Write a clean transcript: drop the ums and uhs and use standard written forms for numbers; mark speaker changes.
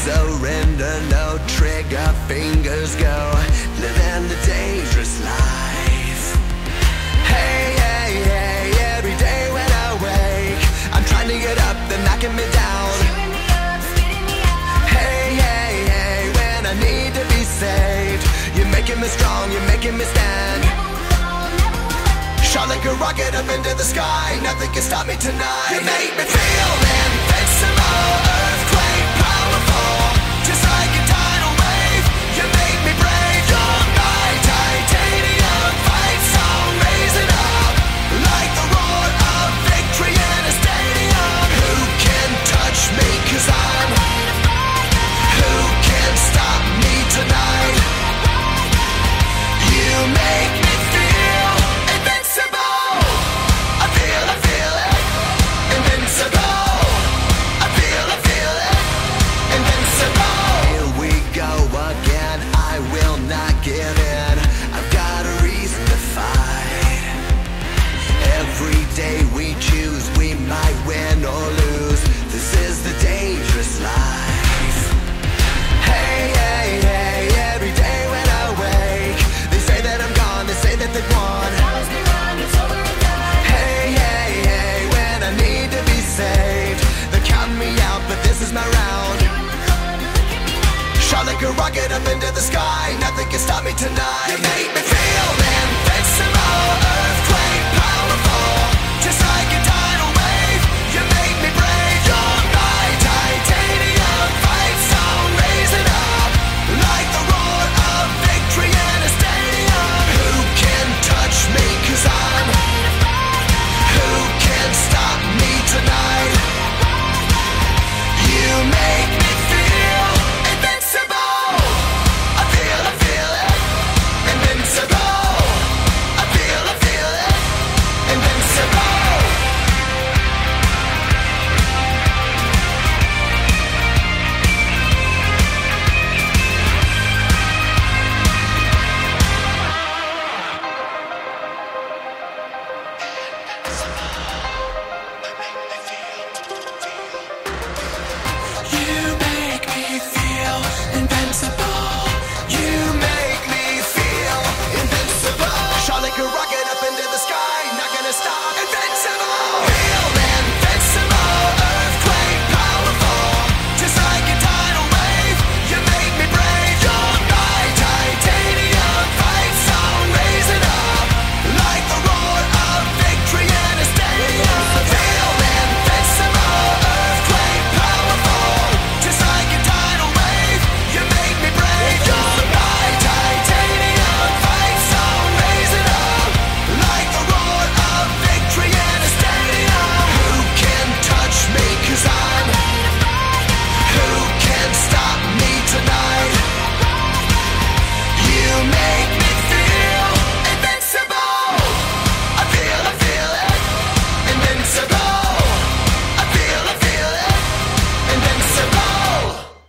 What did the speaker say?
Speaker 1: surrender, no trigger fingers go, living the dangerous life. Hey, hey, hey, every day when I wake, I'm trying to get up, they're knocking me down. Hey, hey, hey, when I need to be saved, you're making me strong, you're making me stand. Shot like a rocket up into the sky, nothing can stop me tonight. You make me feel invincible, earthquake powerful, just like a tidal wave. You make me brave, you're my titanium fight song, raising up like the roar of victory in a stadium. Who can touch me, 'cause I'm who can stop me tonight? You make me feel invincible. I feel it, invincible. I feel it, invincible. Here we go again, I will not give in. I've got a reason to fight. Every day we choose, we might win or lose. This is the dangerous life. Hey, hey, hey, every day when I wake, they say that I'm gone, they say that they've won. Hey, hey, hey, when I need to be saved, they're counting me out, but this is my round. Shot like a rocket up into the sky, nothing can stop me tonight. You make me feel